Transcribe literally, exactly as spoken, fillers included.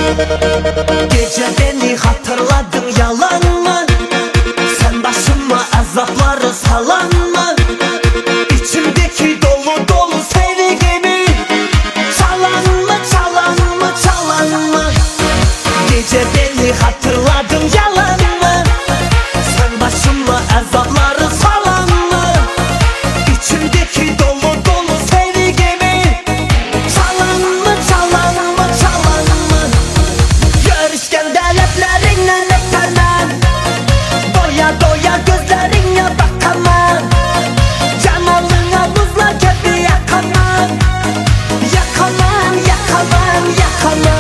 Gece beni hatırladın yalan mı? Sen başıma azapları salan mı? İçimdeki dolu dolu sevgimi çalan mı, çalan mı, çalan mı? Gece beni hatırladın yalan mı? Sen başıma azapları salan mı? İçimdeki dolu dolu sevgimi çalan mı, çalan mı, çalan mı? Görüşkende leblerinle öpemem, doya doya gözlerine bakamam, cemalına buzla gibi yakamam, yakamam, yakamam, yakamam.